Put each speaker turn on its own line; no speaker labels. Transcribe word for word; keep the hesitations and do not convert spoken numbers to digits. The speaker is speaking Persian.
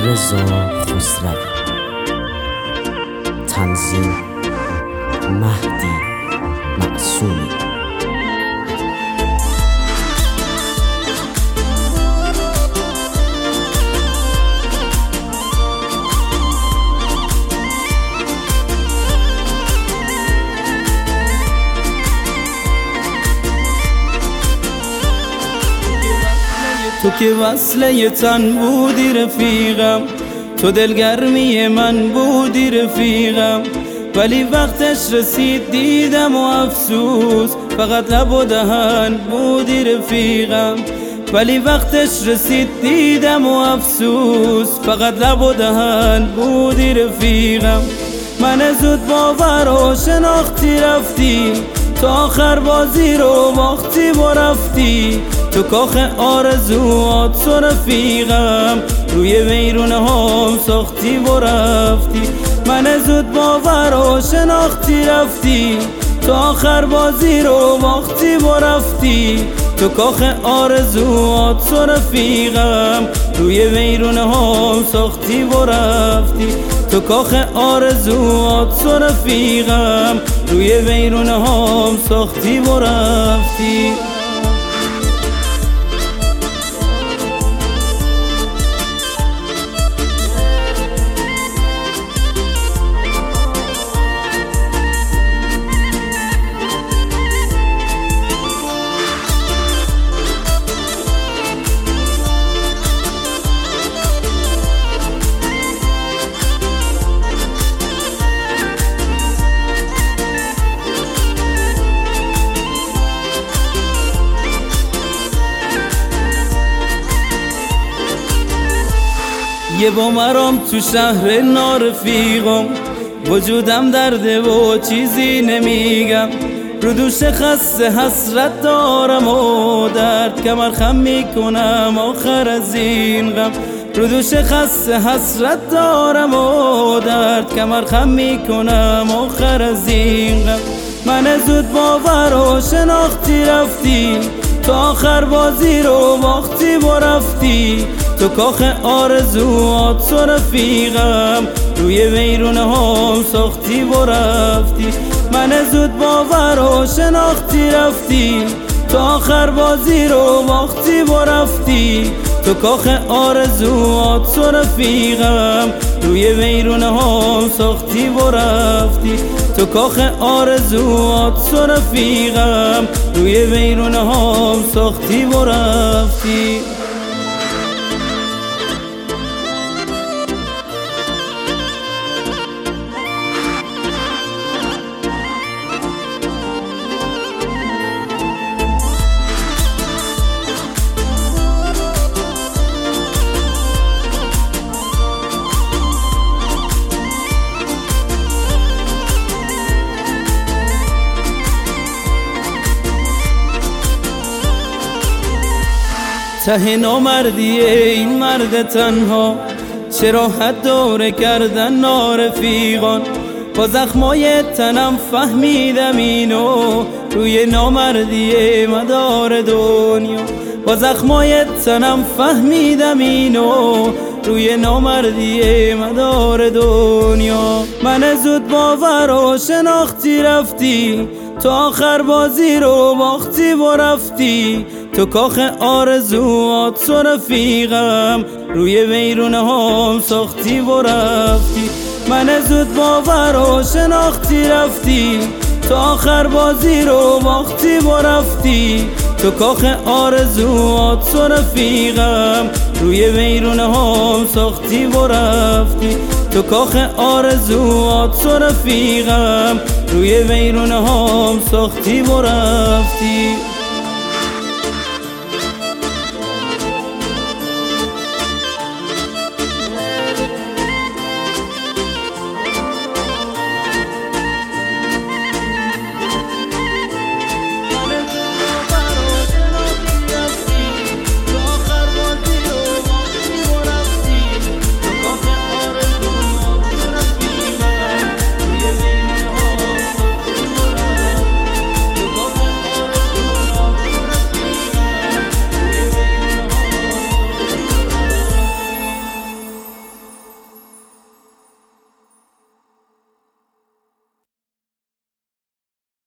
رضا خسروی. تنظیم مهدی معصومی.
تو که وصله تن بودی رفیقم، تو دلگرمی من بودی رفیقم، ولی وقتش رسید دیدم و افسوس فقط لب و دهن بودی رفیقم. ولی وقتش رسید دیدم و افسوس فقط لب و دهن بودی رفیقم. من زود باور و شناختی رفتی، تو آخر بازی رو باختی و رفتی، تو کاخ آرزوات تو رفیقم، روی ویرونه هم ساختی و رفتی. من زود باور و شناختی رفتی، تو آخر بازی رو باختی و رفتی، تو کاخ آرزوات تو رفیقم، روی ویرونه هم ساختی و رفتی، تو کاخ آرزوات تو رفیقم، روی ویرونه هم ساختی و رفتی. یه با مرام تو شهر نارفیقم، وجودم درده و چیزی نمیگم، رو دوش خسته حسرت دارم و درد کمر خم میکنم آخر از این غم، رو دوش خسته حسرت دارم و درد کمر خم میکنم آخر از این غم. من زود باور و شناختی رفتی، تو آخر بازی رو باختی و رفتی، تو کاخ آرزوات تو رفیقم، روی ویرونه هم ساختی و رفتی. من زود باور و شناختی رفتی، تو آخر بازی رو باختی و رفتی، تو کاخ آرزوات تو رفیقم، روی ویرونه هم ساختی و رفتی، تو کاخ آرزوات تو رفیقم، روی ویرونه هم ساختی و رفتی. ته نامردیه این مرد تنها، چرا حد دوره کردن نارفیقان، با زخمای تنم فهمیدم اینو، روی نامردیه مدار دنیا، با زخمای تنم فهمیدم اینو، روی نامردیه مدار دنیا. من زود باور و شناختی رفتی، تو آخر بازی رو باختی و رفتی، تو کاخ آرزوات تو رفیقم، روی ویرونه هم ساختی و رفتی. من زود باور و شناختی رفتی، تو آخر بازی رو باختی و رفتی، تو کاخ آرزوات تو رفیقم، روی ویرونه هم ساختی و رفتی، تو کاخ آرزوات تو رفیقم، روی ویرونه هم ساختی و رفتی.